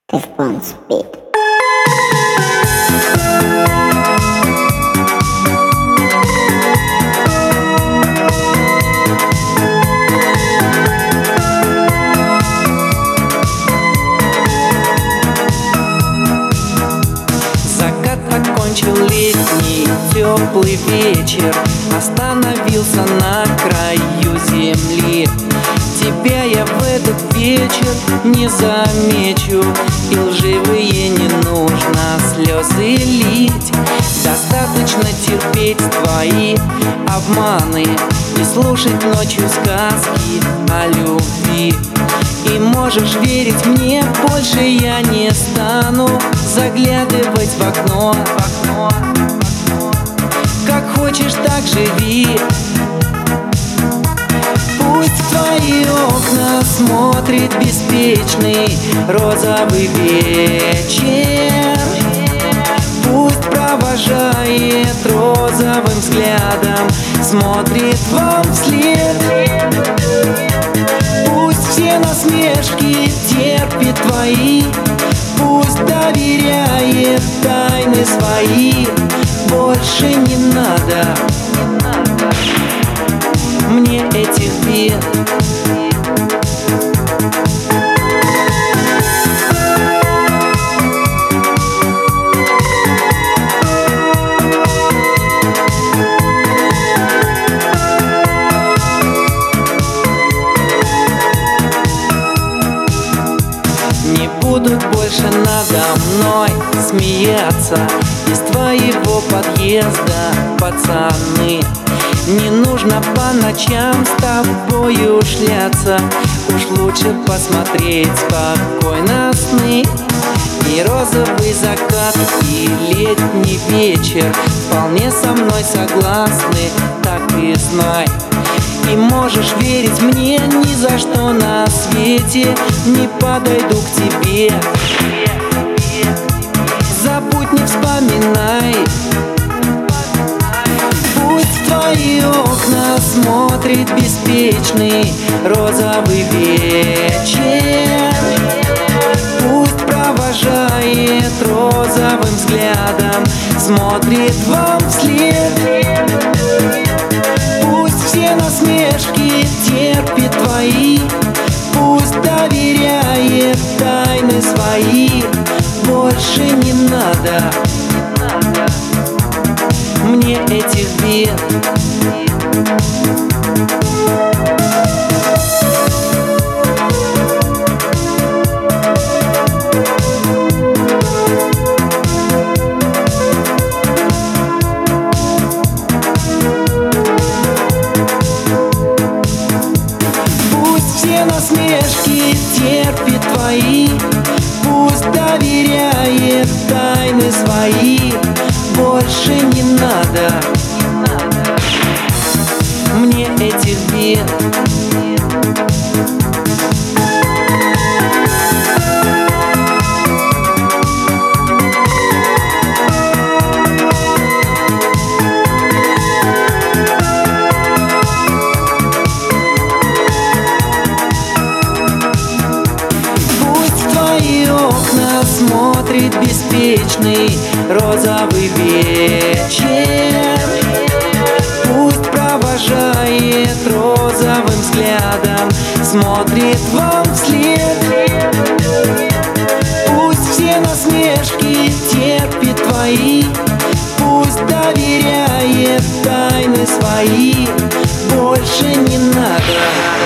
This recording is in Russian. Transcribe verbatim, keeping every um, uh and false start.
Response beat. Закат окончил летний теплый вечер, остановился на краю земли. Тебя я в этот вечер не замечу, и лживые не нужно слезы лить. Достаточно терпеть твои обманы и слушать ночью сказки о любви. И можешь верить мне, больше я не стану заглядывать в окно, в окно. Как хочешь, так живи. Пусть в твои окна смотрит беспечный розовый вечер. Пусть провожает розовым взглядом, смотрит вам вслед. Пусть все насмешки терпит твои, пусть доверяет тайны свои. Больше не надо мне этих бед. Не будут больше надо мной смеяться из твоего подъезда, пацаны. Не нужно по ночам с тобою шляться, уж лучше посмотреть спокойно сны. И розовый закат, и летний вечер вполне со мной согласны, так и знай. И можешь верить мне, ни за что на свете не подойду к тебе. Забудь, не вспоминай. Пусть в твои окна смотрит беспечный розовый вечер. Пусть провожает розовым взглядом, смотрит вам вслед. Пусть все насмешки терпит твои, пусть доверяет тайны свои. Больше не надо мне этих бед. Все насмешки терпит твои, пусть доверяет тайны свои. Больше не надо мне этих бед. Смотрит беспечный розовый вечер. Пусть провожает розовым взглядом, смотрит вам вслед. Пусть все насмешки терпит твои, пусть доверяет тайны свои. Больше не надо